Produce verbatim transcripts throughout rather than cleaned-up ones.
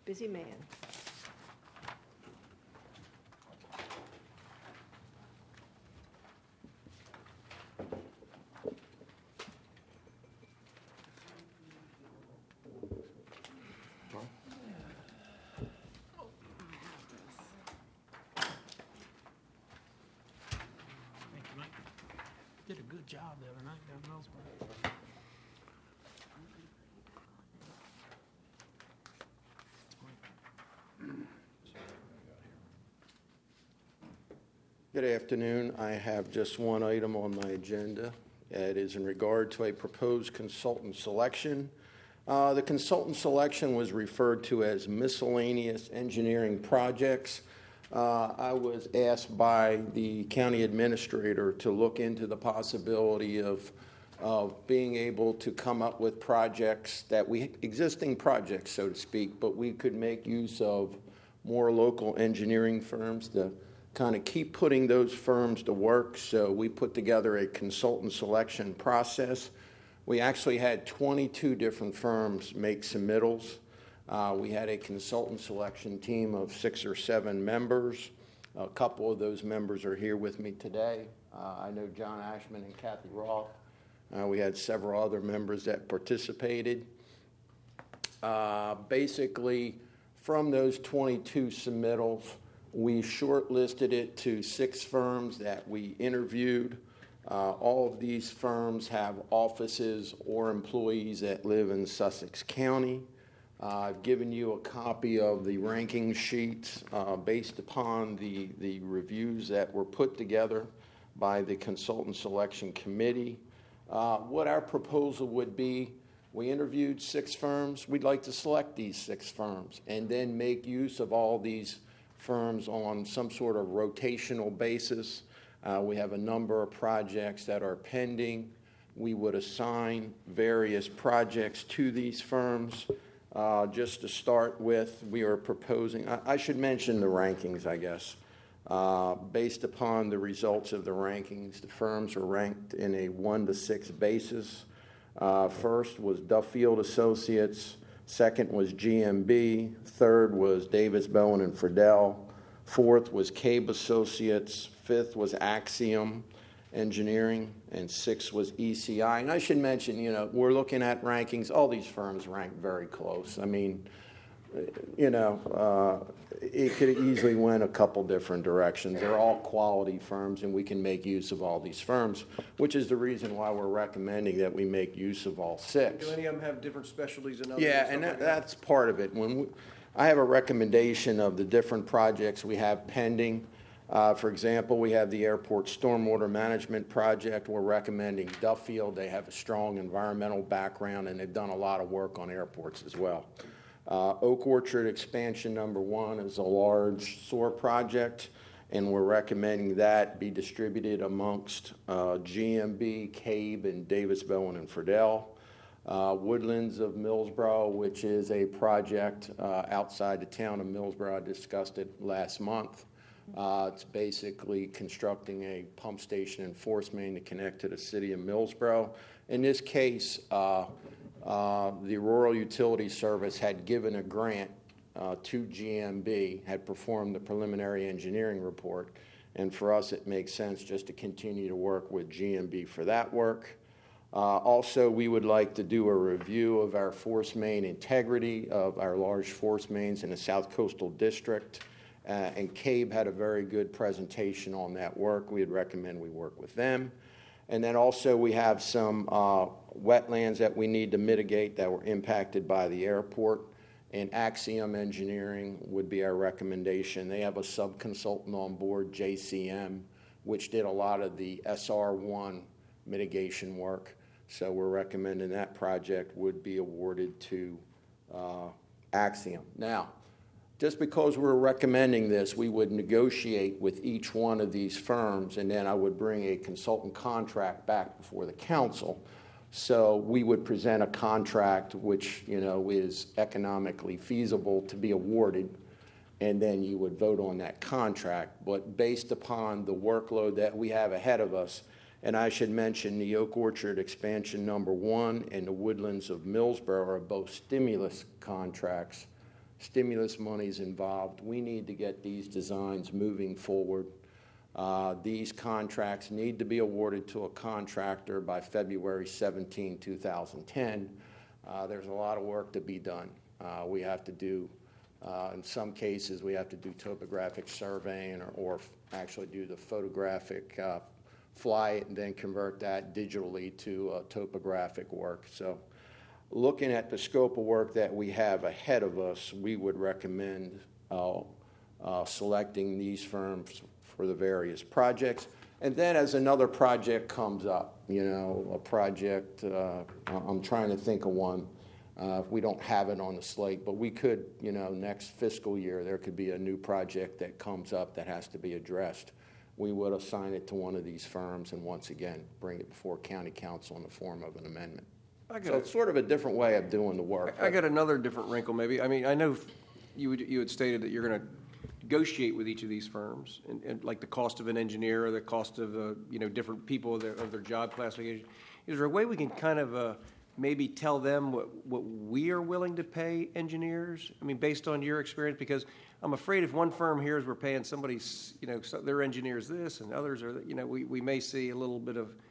Busy man. Thank you, Mike. Did a good job the other night down in Millsboro. Good afternoon. I have just one item on my agenda. It is in regard to a proposed consultant selection. Uh, the consultant selection was referred to as miscellaneous engineering projects. Uh, I was asked by the county administrator to look into the possibility of, of being able to come up with projects that we, existing projects, so to speak, but we could make use of more local engineering firms to kind of keep putting those firms to work. So we put together a consultant selection process. We actually had twenty-two different firms make submittals. Uh, we had a consultant selection team of six or seven members. A couple of those members are here with me today. Uh, I know John Ashman and Kathy Roth. Uh, we had several other members that participated. Uh, basically, from those twenty-two submittals, we shortlisted it to six firms that we interviewed. Uh, all of these firms have offices or employees that live in Sussex County. Uh, I've given you a copy of the ranking sheets uh, based upon the, the reviews that were put together by the Consultant Selection Committee. Uh, what our proposal would be, we interviewed six firms. We'd like to select these six firms and then make use of all these firms on some sort of rotational basis. Uh, we have a number of projects that are pending. We would assign various projects to these firms. Uh, just to start with, we are proposing, I, I should mention the rankings, I guess. Uh, based upon the results of the rankings, the firms are ranked in a one to six basis. Uh, first was Duffield Associates. Second was G M B. Third was Davis, Bowen, and Friedel. Fourth was Cabe Associates. Fifth was Axiom Engineering. And sixth was E C I. And I should mention, you know, we're looking at rankings. All these firms rank very close. I mean, you know, uh, it could easily went a couple different directions. They're all quality firms, and we can make use of all these firms, which is the reason why we're recommending that we make use of all six. Do any of them have different specialties than others? Yeah, and that, that's part of it. When we, I have a recommendation of the different projects we have pending. Uh, for example, we have the airport stormwater management project. We're recommending Duffield. They have a strong environmental background, and they've done a lot of work on airports as well. Uh, Oak Orchard expansion number one is a large sewer project, and we're recommending that be distributed amongst uh, G M B, Cabe, and Davis, Bowen, and Friedel. Uh, Woodlands of Millsboro, which is a project uh, outside the town of Millsboro. I discussed it last month. Uh, it's basically constructing a pump station and force main to connect to the city of Millsboro. In this case, uh, Uh, the Rural Utility Service had given a grant uh, to G M B, had performed the preliminary engineering report, and for us it makes sense just to continue to work with G M B for that work. Uh, also, we would like to do a review of our force main integrity of our large force mains in the South Coastal District, uh, and Cabe had a very good presentation on that work. We'd recommend we work with them. And then also we have some uh, wetlands that we need to mitigate that were impacted by the airport. And Axiom Engineering would be our recommendation. They have a sub-consultant on board, J C M, which did a lot of the S R one mitigation work. So we're recommending that project would be awarded to uh, Axiom. Now, just because we're recommending this, we would negotiate with each one of these firms, and then I would bring a consultant contract back before the council. So we would present a contract which, you know, is economically feasible to be awarded, and then you would vote on that contract. But based upon the workload that we have ahead of us, and I should mention the Oak Orchard expansion number one and the Woodlands of Millsboro are both stimulus contracts. stimulus monies involved. We need to get these designs moving forward. Uh, these contracts need to be awarded to a contractor by February seventeenth, two thousand ten. Uh, there's a lot of work to be done. Uh, we have to do, uh, in some cases, we have to do topographic surveying or, or f- actually do the photographic, uh, fly it and then convert that digitally to uh, topographic work. So looking at the scope of work that we have ahead of us, we would recommend uh, uh, selecting these firms for the various projects. And then as another project comes up, you know, a project, uh, I'm trying to think of one. Uh, we don't have it on the slate, but we could, you know, next fiscal year, there could be a new project that comes up that has to be addressed. We would assign it to one of these firms and once again, bring it before county council in the form of an amendment. I got So a- it's sort of a different way of doing the work. I got another different wrinkle, maybe. I mean, I know you would, you had stated that you're going to negotiate with each of these firms, and, and like the cost of an engineer or the cost of, uh, you know, different people of their, of their job classification. Is there a way we can kind of uh, maybe tell them what, what we are willing to pay engineers? I mean, based on your experience, because I'm afraid if one firm hears we're paying somebody's, you know, so their engineers this and others are, you know, we, we may see a little bit of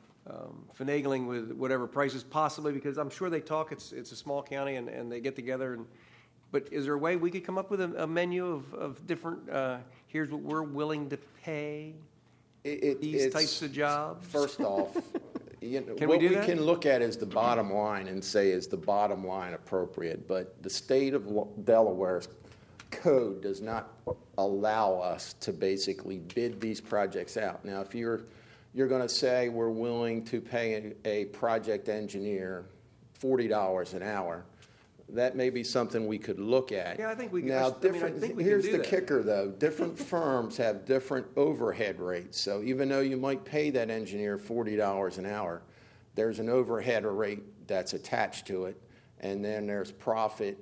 um, finagling with whatever prices possibly, because I'm sure they talk, it's, it's a small county and, and they get together and, but is there a way we could come up with a, a menu of, of different, uh, here's what we're willing to pay It- it- these it's- types of jobs? First off, you know, Can we what do we that? can look at is the bottom line and say, is the bottom line appropriate? But the state of Lo- Delaware's code does not allow us to basically bid these projects out. Now, if you're you're going to say we're willing to pay a, a project engineer forty dollars an hour, that may be something we could look at. Yeah, I think we can- Now, I mean, I different. think we can here's do the that. kicker, though. Different firms have different overhead rates. So even though you might pay that engineer forty dollars an hour, there's an overhead rate that's attached to it, and then there's profit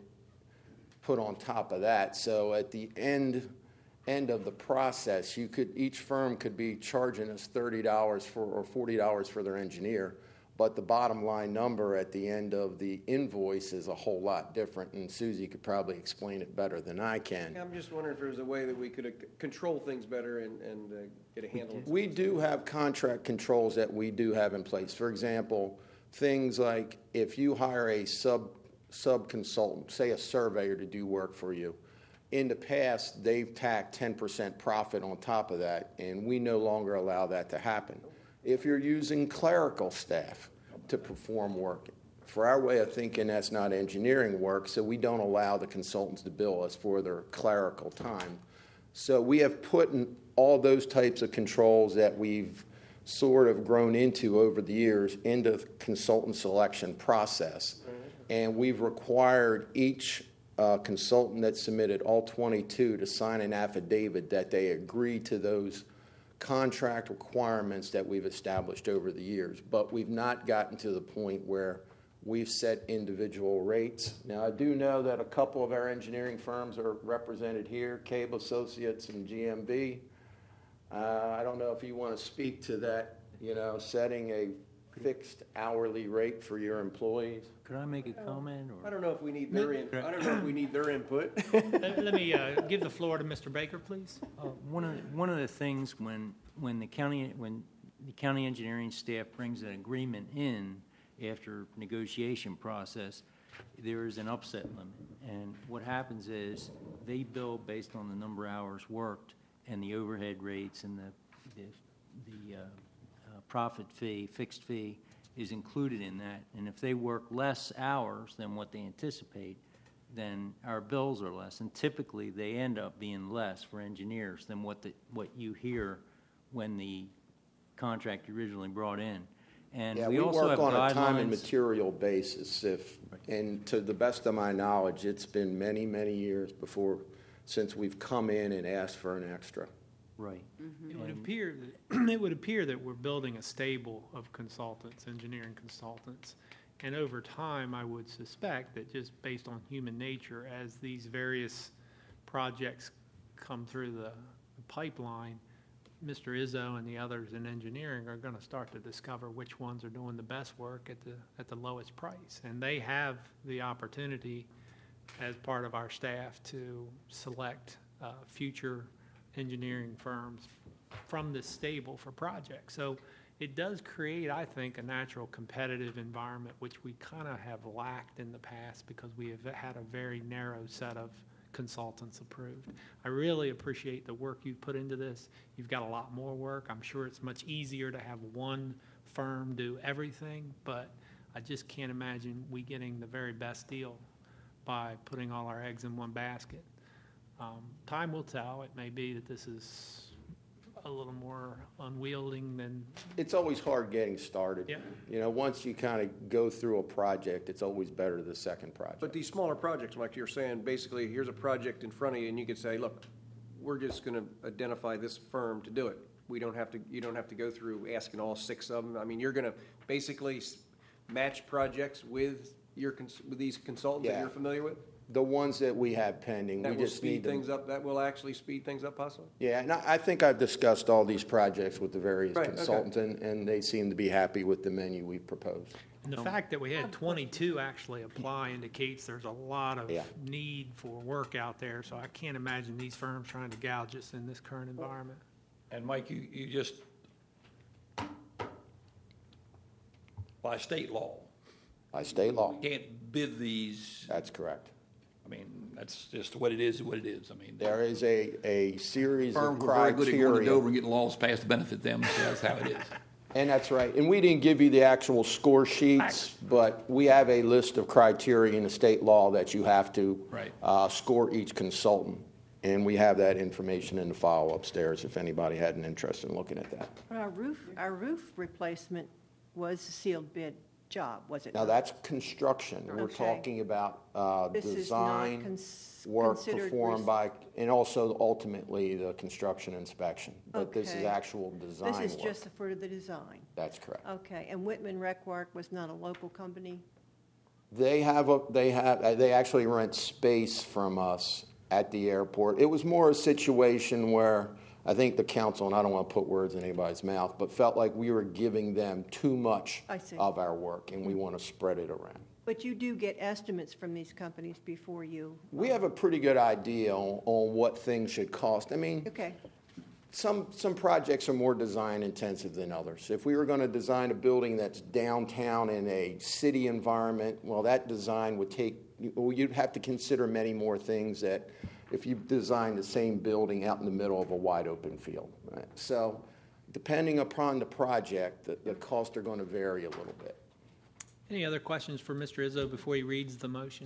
put on top of that. So at the end end of the process, you could each firm could be charging us thirty dollars for or forty dollars for their engineer. But the bottom line number at the end of the invoice is a whole lot different, and Susie could probably explain it better than I can. I'm just wondering if there's a way that we could uh, control things better and, and uh, get a handle on We do have contract controls that we do have in place. For example, things like if you hire a sub sub consultant, say a surveyor to do work for you, in the past they've tacked ten percent profit on top of that, and we no longer allow that to happen. If you're using clerical staff to perform work, for our way of thinking, that's not engineering work, so we don't allow the consultants to bill us for their clerical time. So we have put in all those types of controls that we've sort of grown into over the years into the consultant selection process. And we've required each uh, consultant that submitted, all twenty-two, to sign an affidavit that they agree to those contract requirements that we've established over the years. But we've not gotten to the point where we've set individual rates. Now, I do know that a couple of our engineering firms are represented here, Cable Associates and G M B. Uh, I don't know if you want to speak to that, you know, setting a fixed hourly rate for your employees. Could I make a comment? I Or don't know if we need their in, I don't know if we need their input. Let let me uh, give the floor to Mister Baker, please. uh, one of the, one of the things when when the county when the county engineering staff brings an agreement in after negotiation process, there is an upset limit, and what happens is they bill based on the number of hours worked and the overhead rates and the the, the uh, uh, profit fee, fixed fee, is included in that. And if they work less hours than what they anticipate, then our bills are less. And typically, they end up being less for engineers than what the, what you hear when the contract originally brought in. And Yeah, we, we also work have on a time and guidelines. material basis. If, and to the best of my knowledge, it's been many, many years before, since we've come in and asked for an extra. Right. It would appear that, it would appear that we're building a stable of consultants, engineering consultants. And over time, I would suspect that just based on human nature, as these various projects come through the pipeline, Mister Izzo and the others in engineering are going to start to discover which ones are doing the best work at the at the lowest price. And they have the opportunity as part of our staff to select uh, future engineering firms from this stable for projects. So it does create, I think, a natural competitive environment, which we kind of have lacked in the past because we have had a very narrow set of consultants approved. I really appreciate the work you've put into this. You've got a lot more work. I'm sure it's much easier to have one firm do everything, but I just can't imagine we getting the very best deal by putting all our eggs in one basket. Um, time will tell. It may be that this is a little more unwielding than, It's always hard getting started. Yeah. You know, once you kind of go through a project, it's always better the second project. But these smaller projects, like you're saying, basically, here's a project in front of you, and you could say, look, we're just going to identify this firm to do it. We don't have to, you don't have to go through asking all six of them. I mean, you're going to basically s- match projects with your, cons- with these consultants that Yeah. you're familiar with? The ones that we have pending, That we will just speed need things to. up, that will actually speed things up possibly? Yeah, and I, I think I've discussed all these projects with the various Right, okay. consultants, and, and they seem to be happy with the menu we've proposed. and the fact that we had twenty-two actually apply indicates there's a lot of Yeah. need for work out there. So I can't imagine these firms trying to gouge us in this current environment. And Mike, you, you just, by state law, By state law, can't bid these, that's correct. I mean, that's just what it is, what it is. I mean, There is a, a series of firms were very good at going to criteria. Dover and getting laws passed to benefit them, so that's how it is. And that's right. And we didn't give you the actual score sheets, Facts. but we have a list of criteria in the state law that you have to Right. uh, score each consultant. And we have that information in the file upstairs if anybody had an interest in looking at that. But our roof, our roof replacement was a sealed bid job, was it Now, not? that's construction. We're Okay. talking about uh, This is not design cons- work considered performed res- by, and also ultimately the construction inspection. But this is Okay. actual design work. This is just for the design. That's correct. Okay, and Whitman Recwork was not a local company? They have, a. they have, uh, they actually rent space from us at the airport. It was more a situation where I think the council, and I don't want to put words in anybody's mouth, but felt like we were giving them too much I see. of our work, and we want to spread it around. But you do get estimates from these companies before you? We have a pretty good idea on, on what things should cost. I mean, Okay, some, some projects are more design intensive than others. If we were going to design a building that's downtown in a city environment, well, that design would take, well, you'd have to consider many more things that if you design the same building out in the middle of a wide open field. Right? So depending upon the project, the, the costs are going to vary a little bit. Any other questions for Mister Izzo before he reads the motion?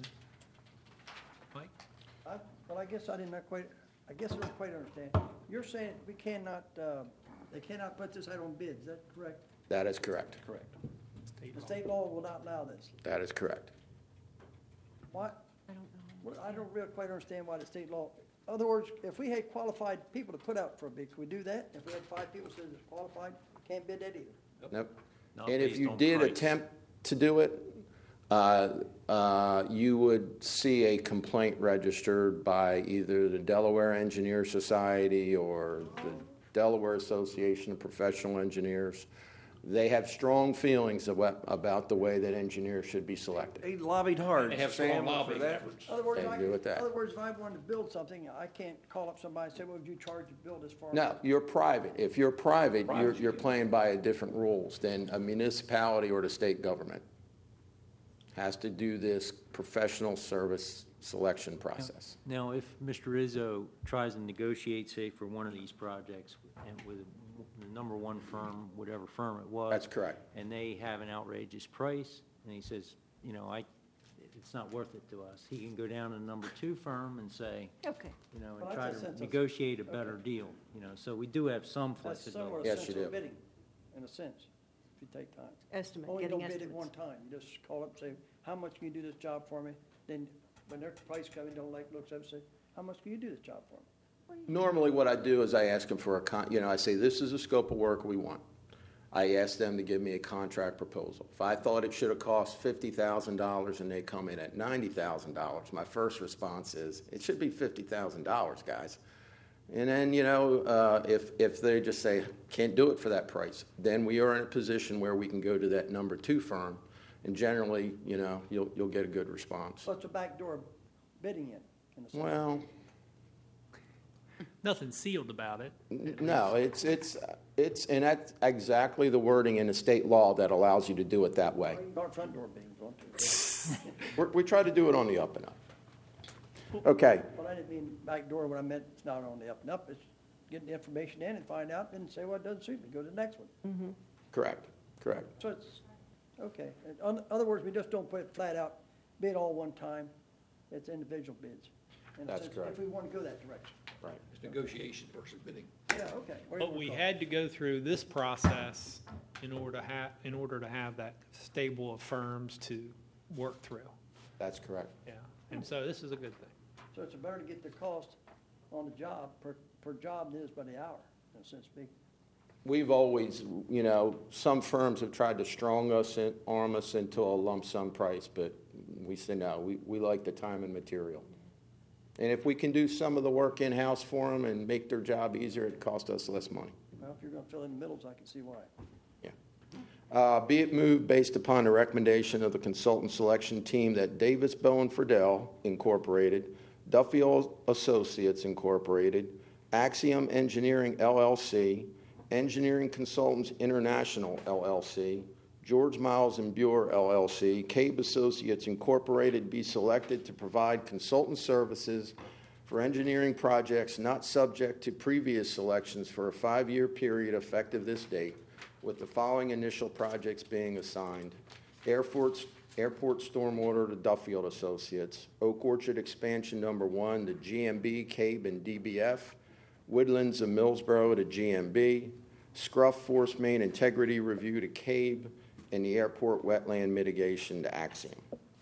Mike? I- Well, I guess I did not quite, I guess I don't quite understand. You're saying we cannot, uh, they cannot put this out on bids, is that correct? That is correct. Correct. State The law. state law will not allow this. That is correct. What? I don't know. Well, I don't really quite understand why the state law, in other words, if we had qualified people to put out for a bid, could we do that? If we had five people said it's qualified, can't bid that either. Nope. Not And if based you on did price. attempt to do it, uh, uh, you would see a complaint registered by either the Delaware Engineer Society or the Delaware Association of Professional Engineers. They have strong feelings about, about the way that engineers should be selected. They lobbied hard, They have Sam, strong for lobbying that. efforts. In other words, Can't I, do with that. in other words, if I wanted to build something, I can't call up somebody and say, what would you charge to build this far? No, you're private. If you're private, you're, Private, you're you- playing by a different rules than a municipality or the state government. Has to do this professional service selection process. Now, if Mister Izzo tries to negotiate, say, for one of these projects and with the number one firm, whatever firm it was. That's correct. And they have an outrageous price, and he says, you know, I, it's not worth it to us. He can go down to the number two firm and say, Okay, you know, Well, and that's try a to sense of- negotiate a better okay. deal, you know, so we do have some That's similar flexibility. to Yes, you central do. bidding, in a sense, if you take time. estimate, Only getting don't bid at one estimates. time. You just call up and say, how much can you do this job for me? Then when their price comes, don't like, looks up and say, how much can you do this job for me? Normally, what I do is I ask them for a con, you know, I say, this is the scope of work we want. I ask them to give me a contract proposal. If I thought it should have cost fifty thousand dollars and they come in at ninety thousand dollars, my first response is, it should be fifty thousand dollars, guys. And then, you know, uh, if, if they just say, can't do it for that price, then we are in a position where we can go to that number two firm, and generally, you know, you'll, you'll get a good response. So it's a backdoor bidding in, in a sense. Well, Nothing sealed about it. n- no, it's, it's, it's, and that's exactly the wording in the state law that allows you to do it that way. Our front door beams, don't you? We're, we try to do it on the up and up. Okay, Well, I didn't mean back door, when I meant it's not on the up and up, it's getting the information in and find out, and say, well, it doesn't suit me, go to the next one. correct, correct. So it's, okay. In oth- other words, we just don't put it flat out, bid all one time, it's individual bids. In a That's sense, correct. If we want to go that direction. Right. It's negotiation versus bidding. Yeah, okay. Whatever But you we wanna call it. had to go through this process in order to have, in order to have that stable of firms to work through. That's correct. Yeah, and so this is a good thing. So it's better to get the cost on the job, per, per job than it is by the hour, in a sense, big. We've always, you know, some firms have tried to strong us and arm us into a lump sum price, but we say no, we, we like the time and material. And if we can do some of the work in-house for them and make their job easier, it costs us less money. Well, if you're gonna fill in the middles, I can see why. Yeah. Uh, Be it moved based upon the recommendation of the consultant selection team that Davis Bowen Friedel Incorporated, Duffield Associates Incorporated, Axiom Engineering L L C, Engineering Consultants International L L C, George Miles and Buer L L C, Cabe Associates Incorporated be selected to provide consultant services for engineering projects not subject to previous selections for a five-year period effective this date, with the following initial projects being assigned: Airport, Airport Stormwater to Duffield Associates, Oak Orchard Expansion Number One to G M B, Cabe, and D B F, Woodlands of Millsboro to G M B, Scruff Force Main Integrity Review to Cabe, and the Airport Wetland Mitigation to Axiom.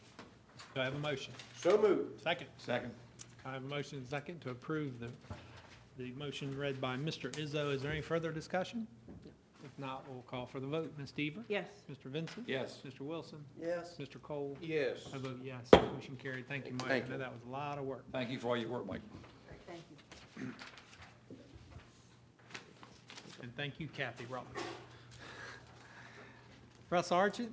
Do I have a motion? So moved. Second. Second. I have a motion and second to approve the, the motion read by Mister Izzo. Is there any further discussion? If not, we'll call for the vote. Miz Deaver? Yes. Mister Vincent? Yes. Mister Wilson? Yes, Mister Cole? Yes. I vote yes. Motion carried. Thank you, Mike. Thank I know you. that was a lot of work. Thank you for all your work, Mike. Thank you. And thank you, Kathy Roberts. Russ Argent?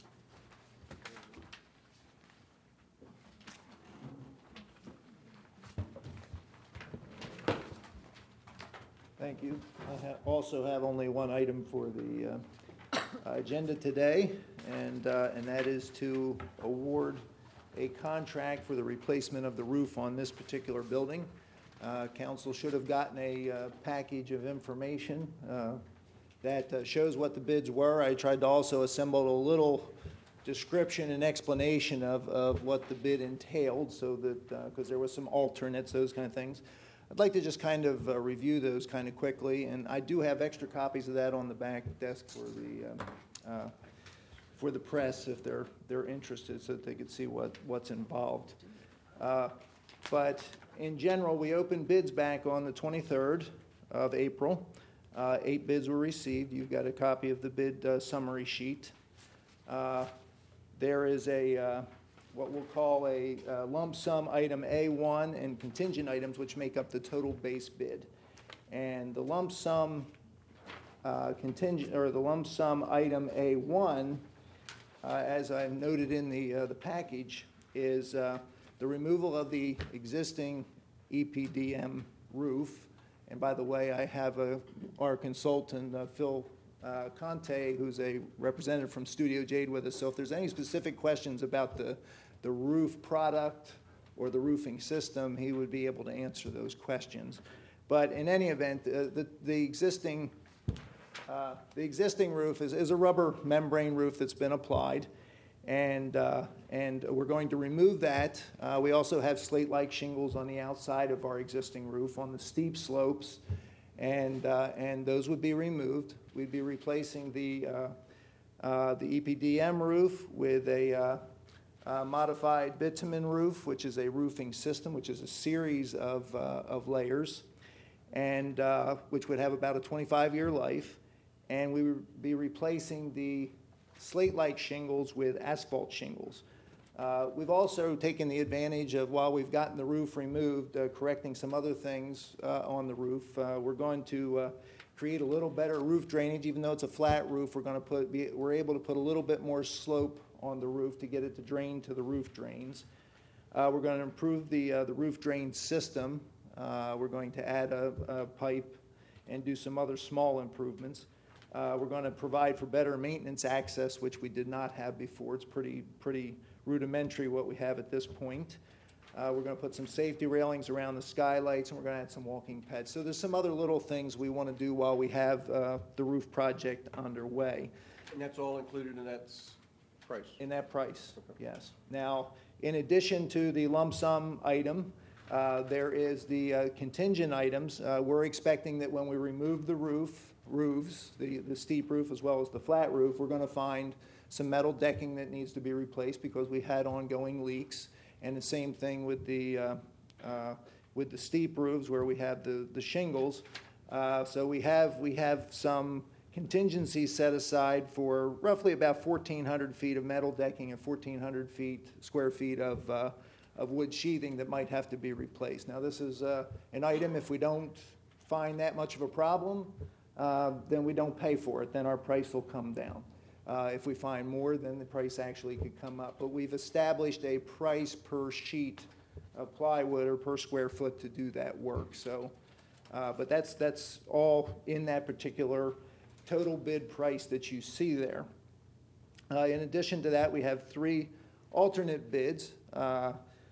Thank you. I ha- also have only one item for the uh, agenda today, and, uh, and that is to award a contract for the replacement of the roof on this particular building. Uh, Council should have gotten a uh, package of information uh, that uh, shows what the bids were. I tried to also assemble a little description and explanation of, of what the bid entailed, so that, because there was some alternates, those kind of things. I'd like to just kind of uh, review those kind of quickly, and I do have extra copies of that on the back desk for the um, uh, for the press if they're they're interested, so that they could see what what's involved. Uh, but in general, we opened bids back on the twenty-third of April. Uh, eight bids were received. You've got a copy of the bid uh, summary sheet. Uh, there is a uh, what we'll call a uh, lump sum item A one and contingent items, which make up the total base bid. And the lump sum uh, contingent, or the lump sum item A one, uh, as I've noted in the, uh, the package, is uh, the removal of the existing E P D M roof. And by the way, I have a, our consultant, uh, Phil uh, Conte, who's a representative from Studio Jade with us. So if there's any specific questions about the the roof product or the roofing system, he would be able to answer those questions. But in any event, uh, the, the existing uh, the existing roof is, is a rubber membrane roof that's been applied, and uh, and we're going to remove that. Uh, we also have slate-like shingles on the outside of our existing roof on the steep slopes, and uh, and those would be removed. We'd be replacing the uh, uh, the E P D M roof with a uh, Uh, modified bitumen roof, which is a roofing system, which is a series of, uh, of layers, and uh, which would have about a twenty-five year life. And we would be replacing the slate-like shingles with asphalt shingles. Uh, we've also taken the advantage of, while we've gotten the roof removed, uh, correcting some other things uh, on the roof. Uh, we're going to uh, create a little better roof drainage. Even though it's a flat roof, we're going to put, be, we're able to put a little bit more slope on the roof to get it to drain to the roof drains. Uh, We're going to improve the, uh, the roof drain system. Uh, We're going to add a, a pipe and do some other small improvements. Uh, We're going to provide for better maintenance access, which we did not have before. It's pretty, pretty rudimentary what we have at this point. Uh, We're going to put some safety railings around the skylights, and we're going to add some walking pads. So there's some other little things we want to do while we have uh, the roof project underway. And that's all included in that s- price? In that price, yes. Now, in addition to the lump sum item, uh, there is the uh, contingent items. Uh, We're expecting that when we remove the roof, roofs, the, the steep roof as well as the flat roof, we're going to find some metal decking that needs to be replaced because we had ongoing leaks. And the same thing with the, uh, uh, with the steep roofs where we have the, the shingles. Uh, So we have, we have some contingency set aside for roughly about fourteen hundred feet of metal decking and fourteen hundred feet, square feet of, uh, of wood sheathing that might have to be replaced. Now, this is uh, an item, if we don't find that much of a problem, uh, then we don't pay for it, then our price will come down. Uh, If we find more, then the price actually could come up. But we've established a price per sheet of plywood or per square foot to do that work. So, uh, but that's, that's all in that particular total bid price that you see there. Uh, In addition to that, we have three alternate bids. Uh,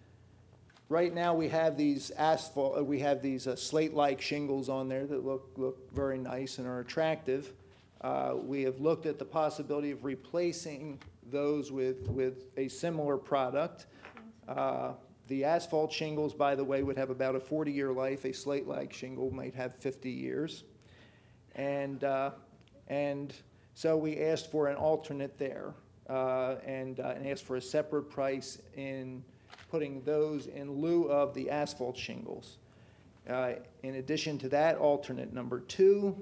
Right now, we have these asphalt, uh, we have these uh, slate-like shingles on there that look, look very nice and are attractive. Uh, We have looked at the possibility of replacing those with, with a similar product. Uh, The asphalt shingles, by the way, would have about a forty-year life. A slate-like shingle might have fifty years. And, uh, and so we asked for an alternate there uh, and, uh, and asked for a separate price in putting those in lieu of the asphalt shingles. Uh, In addition to that, alternate number two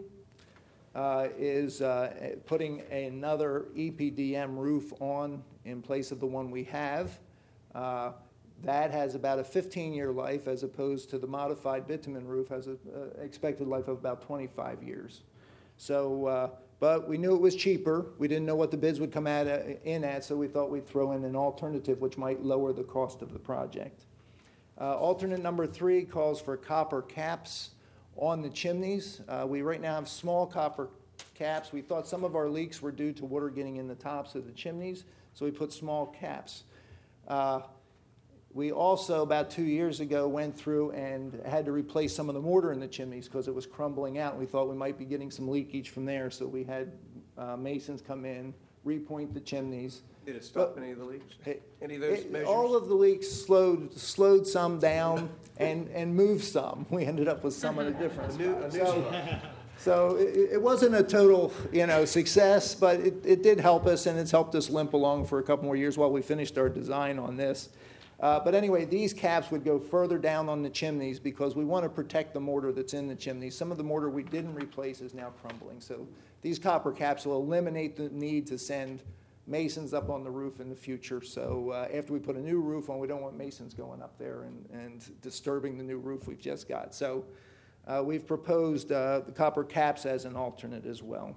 uh, is uh, putting another E P D M roof on in place of the one we have. Uh, That has about a fifteen-year life as opposed to the modified bitumen roof has an expected life of about twenty-five years. So, uh, but we knew it was cheaper. We didn't know what the bids would come at, uh, in at, so we thought we'd throw in an alternative which might lower the cost of the project. Uh, Alternate number three calls for copper caps on the chimneys. Uh, We right now have small copper caps. We thought some of our leaks were due to water getting in the tops of the chimneys, so we put small caps. Uh, We also, about two years ago, went through and had to replace some of the mortar in the chimneys because it was crumbling out. We thought we might be getting some leakage from there, so we had uh, masons come in, repoint the chimneys. Did it stop But- any of the leaks? It- Any of those it- measures? All of the leaks slowed, slowed some down and, and moved some. We ended up with some of the difference. So- So it, it wasn't a total, you know, success, but it, it did help us, and it's helped us limp along for a couple more years while we finished our design on this. Uh, But anyway, these caps would go further down on the chimneys because we want to protect the mortar that's in the chimneys. Some of the mortar we didn't replace is now crumbling. So these copper caps will eliminate the need to send masons up on the roof in the future. So uh, after we put a new roof on, we don't want masons going up there and, and disturbing the new roof we've just got. So uh, we've proposed uh, the copper caps as an alternate as well.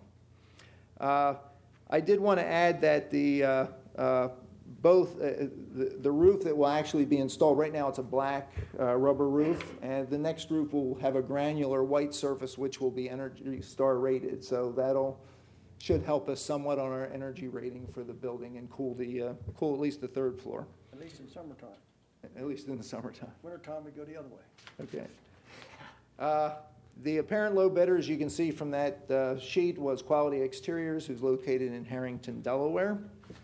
Uh, I did want to add that the uh, uh, both uh, the, the roof that will actually be installed right now, it's a black uh, rubber roof, and the next roof will have a granular white surface which will be Energy Star rated. So that'll should help us somewhat on our energy rating for the building and cool the uh, cool at least the third floor, At least in summertime. at least in the summertime. Wintertime, we go the other way. Okay. Uh, The apparent low bidder, as you can see from that uh, sheet, was Quality Exteriors, who's located in Harrington, Delaware.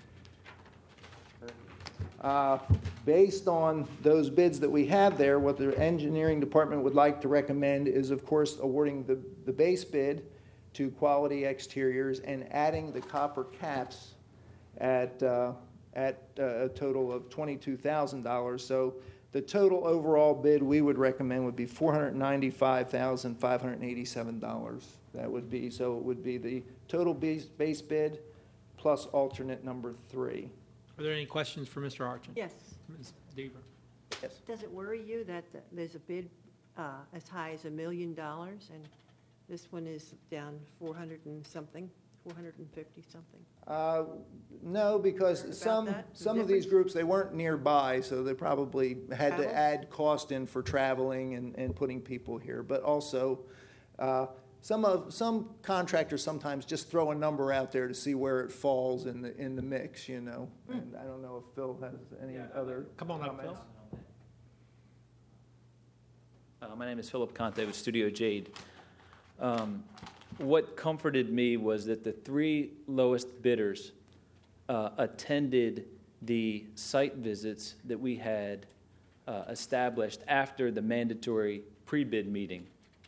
Uh, Based on those bids that we have there, what the engineering department would like to recommend is, of course, awarding the, the base bid to Quality Exteriors and adding the copper caps at, uh, at uh, a total of twenty-two thousand dollars. So the total overall bid we would recommend would be four hundred ninety-five thousand five hundred eighty-seven dollars. That would be, so it would be the total base, base bid plus alternate number three. Are there any questions for Mister Archon? Yes. Miz Deaver? Yes. Does it worry you that th- there's a bid uh, as high as a million dollars, and this one is down four hundred and something four hundred fifty something. Uh, No, because About some, that, the some of these difference? groups, they weren't nearby, so they probably had to Travel? add cost in for traveling and, and putting people here. But also, uh, some of, some contractors sometimes just throw a number out there to see where it falls in the, in the mix, you know? And I don't know if Phil has any other Come on up, Phil. comments. Uh, my name is Philip Conte with Studio Jade. Um, what comforted me was that the three lowest bidders uh, attended the site visits that we had uh, established after the mandatory pre-bid meeting.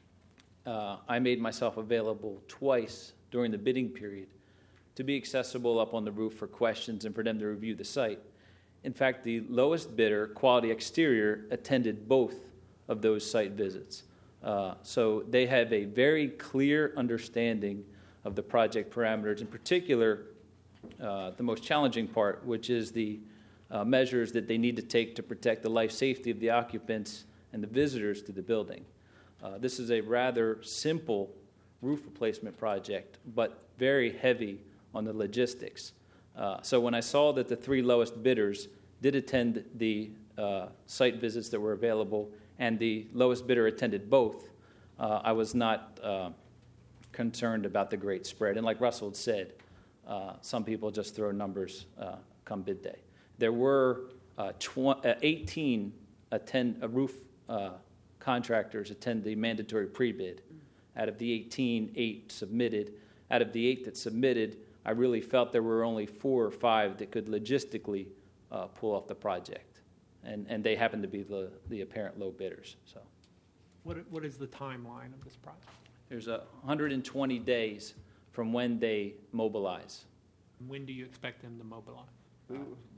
Uh, I made myself available twice during the bidding period to be accessible up on the roof for questions and for them to review the site. In fact, the lowest bidder, Quality Exterior, attended both of those site visits. Uh, so they have a very clear understanding of the project parameters, in particular, uh, the most challenging part, which is the uh, measures that they need to take to protect the life safety of the occupants and the visitors to the building. Uh, this is a rather simple roof replacement project, but very heavy on the logistics. Uh, so when I saw that the three lowest bidders did attend the uh, site visits that were available, and the lowest bidder attended both, uh, I was not uh, concerned about the great spread. And like Russell had said, uh, some people just throw numbers uh, come bid day. There were uh, tw- uh, eighteen attend uh, roof uh, contractors attend the mandatory pre-bid. Out of the eighteen, eight submitted. Out of the eight that submitted, I really felt there were only four or five that could logistically uh, pull off the project. And, and they happen to be the, the apparent low bidders. So What, what is the timeline of this project? there's a one hundred twenty days from when they mobilize. When do you expect them to mobilize? We-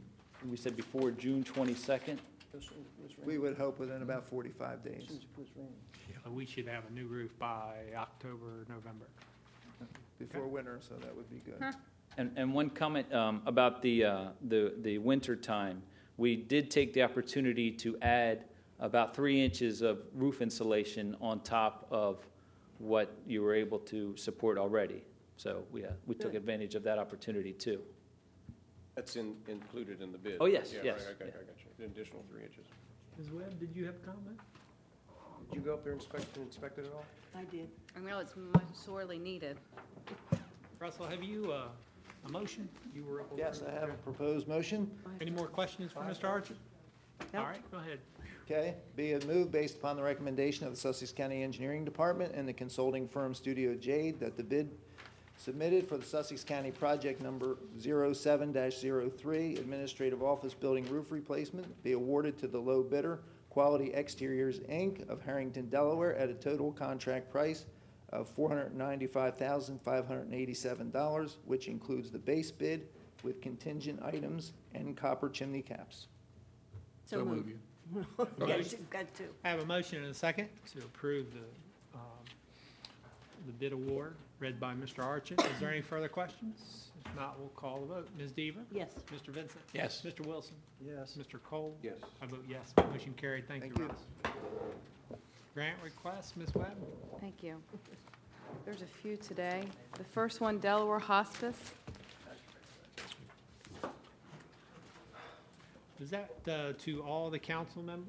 We said before June twenty-second. It's- it's We raining. would hope within about forty-five As days soon as it quits raining. So we should have a new roof by October, November. before winter, so that would be good. And, and one comment um, about the, uh, the, the winter time. We did take the opportunity to add about three inches of roof insulation on top of what you were able to support already. So we, uh, we took Good. advantage of that opportunity too. That's in, included in the bid. Oh, yes, Yeah, yes, right, I got, yeah. I got you. An additional three inches. Miz Webb, did you have a comment? Did you go up there and inspect, and inspect it at all? I did. I know it's much sorely needed. Russell, have you, uh, a motion? You were able to- Yes, I have a proposed motion. Any more questions for Mister Archer? Yep. All right, go ahead. Okay, be it moved based upon the recommendation of the Sussex County Engineering Department and the consulting firm Studio Jade that the bid submitted for the Sussex County project number zero seven dash zero three, Administrative Office Building Roof Replacement, be awarded to the low bidder, Quality Exteriors, Incorporated of Harrington, Delaware, at a total contract price of four hundred ninety-five thousand five hundred eighty-seven dollars, which includes the base bid with contingent items and copper chimney caps. So moved. Motion. Got to. I have a motion and a second to approve the, um, the bid award read by Mister Archit. Is there any further questions? If not, we'll call the vote. Miz Deaver? Yes. Mister Vincent? Yes. Mister Wilson? Yes. Mister Cole? Yes. I vote yes. Motion carried. Thank Thank you, you. Russ. Grant request, Miz Webb? Thank you. There's a few today. The first one, Delaware Hospice. Is that uh, to all the council members?